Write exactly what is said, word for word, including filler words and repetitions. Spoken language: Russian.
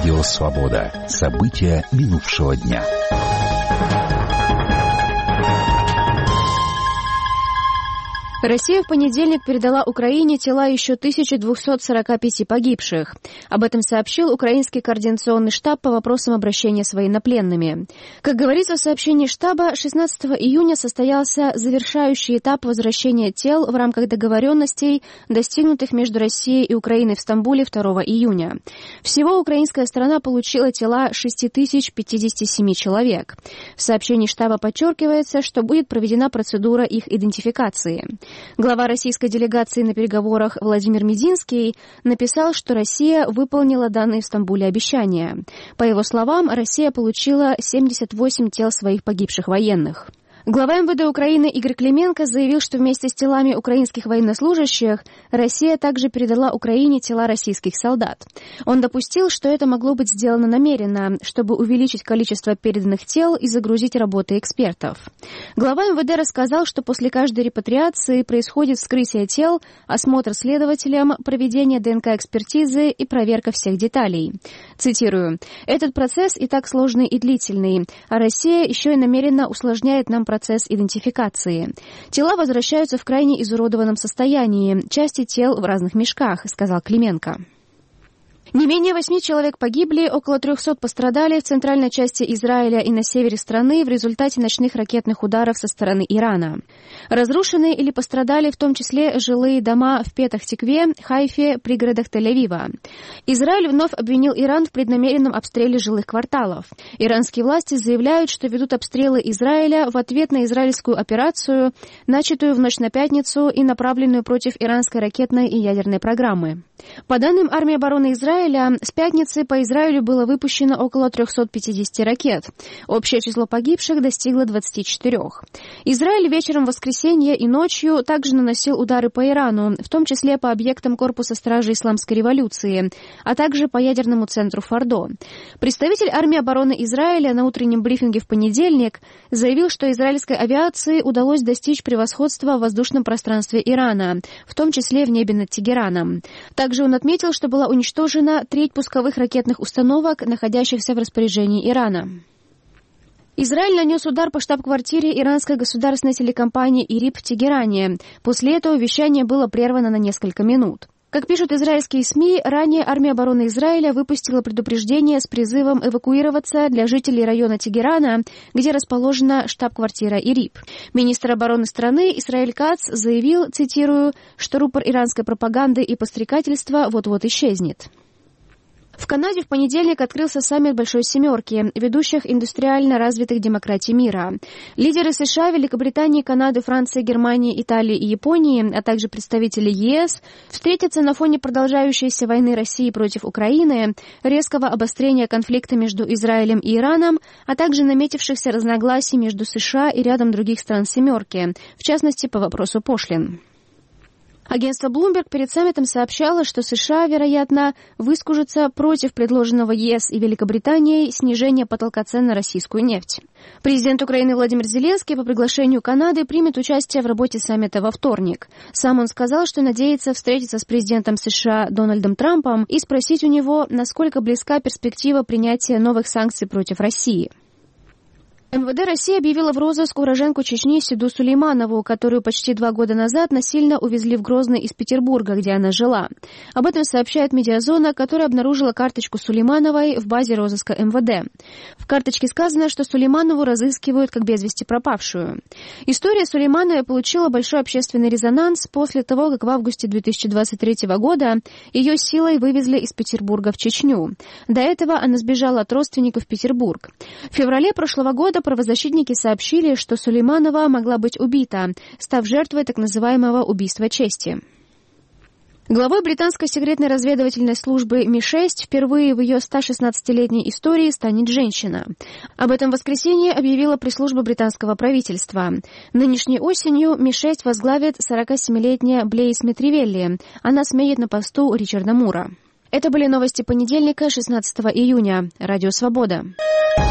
Радио «Свобода». События минувшего дня. Россия в понедельник передала Украине тела еще тысячи двухсот сорока пяти погибших. Об этом сообщил Украинский координационный штаб по вопросам обращения с военнопленными. Как говорится в сообщении штаба, шестнадцатого июня состоялся завершающий этап возвращения тел в рамках договоренностей, достигнутых между Россией и Украиной в Стамбуле второго июня. Всего украинская сторона получила тела шесть тысяч пятьдесят семь человек. В сообщении штаба подчеркивается, что будет проведена процедура их идентификации. Глава российской делегации на переговорах Владимир Мединский написал, что Россия выполнила данные в Стамбуле обещания. По его словам, Россия получила семьдесят восемь тел своих погибших военных. Глава эм вэ дэ Украины Игорь Клименко заявил, что вместе с телами украинских военнослужащих Россия также передала Украине тела российских солдат. Он допустил, что это могло быть сделано намеренно, чтобы увеличить количество переданных тел и загрузить работы экспертов. Глава эм вэ дэ рассказал, что после каждой репатриации происходит вскрытие тел, осмотр следователям, проведение дэ эн ка-экспертизы и проверка всех деталей. Цитирую: «Этот процесс и так сложный и длительный, а Россия еще и намеренно усложняет нам процесс процесс идентификации. Тела возвращаются в крайне изуродованном состоянии, части тел в разных мешках», — сказал Клименко. Не менее восьми человек погибли, около трехсот пострадали в центральной части Израиля и на севере страны в результате ночных ракетных ударов со стороны Ирана. Разрушены или пострадали в том числе жилые дома в Петах-Тикве, Хайфе, пригородах Тель-Авива. Израиль вновь обвинил Иран в преднамеренном обстреле жилых кварталов. Иранские власти заявляют, что ведут обстрелы Израиля в ответ на израильскую операцию, начатую в ночь на пятницу и направленную против иранской ракетной и ядерной программы. По данным армии обороны Израиля, с пятницы по Израилю было выпущено около трехсот пятидесяти ракет. Общее число погибших достигло двадцати четырёх. Израиль вечером в воскресенье и ночью также наносил удары по Ирану, в том числе по объектам Корпуса стражи Исламской революции, а также по ядерному центру Фордо. Представитель армии обороны Израиля на утреннем брифинге в понедельник заявил, что израильской авиации удалось достичь превосходства в воздушном пространстве Ирана, в том числе в небе над Тегераном. Также он отметил, что была уничтожена треть пусковых ракетных установок, находящихся в распоряжении Ирана. Израиль нанес удар по штаб-квартире иранской государственной телекомпании ИРИБ в Тегеране. После этого вещание было прервано на несколько минут. Как пишут израильские СМИ, ранее армия обороны Израиля выпустила предупреждение с призывом эвакуироваться для жителей района Тегерана, где расположена штаб-квартира ИРИБ. Министр обороны страны Исраэль Кац заявил, цитирую, что рупор иранской пропаганды и подстрекательства вот-вот исчезнет. В Канаде в понедельник открылся саммит Большой Семерки, ведущих индустриально развитых демократий мира. Лидеры США, Великобритании, Канады, Франции, Германии, Италии и Японии, а также представители е эс встретятся на фоне продолжающейся войны России против Украины, резкого обострения конфликта между Израилем и Ираном, а также наметившихся разногласий между США и рядом других стран Семерки, в частности, по вопросу пошлин. Агентство Bloomberg перед саммитом сообщало, что США, вероятно, выскажутся против предложенного е эс и Великобританией снижения потолка цен на российскую нефть. Президент Украины Владимир Зеленский по приглашению Канады примет участие в работе саммита во вторник. Сам он сказал, что надеется встретиться с президентом США Дональдом Трампом и спросить у него, насколько близка перспектива принятия новых санкций против России. эм вэ дэ России объявила в розыск уроженку Чечни Седу Сулейманову, которую почти два года назад насильно увезли в Грозный из Петербурга, где она жила. Об этом сообщает Медиазона, которая обнаружила карточку Сулеймановой в базе розыска эм вэ дэ. В карточке сказано, что Сулейманову разыскивают как без вести пропавшую. История Сулеймановой получила большой общественный резонанс после того, как в августе две тысячи двадцать третьего года ее силой вывезли из Петербурга в Чечню. До этого она сбежала от родственников в Петербург. В феврале прошлого года правозащитники сообщили, что Сулейманова могла быть убита, став жертвой так называемого убийства чести. Главой британской секретной разведывательной службы эм и шесть впервые в ее ста шестнадцатилетней истории станет женщина. Об этом в воскресенье объявила пресс-служба британского правительства. Нынешней осенью эм и шесть возглавит сорокасемилетняя Блейз Метривелли. Она сменит на посту Ричарда Мура. Это были новости понедельника, шестнадцатого июня. Радио «Свобода».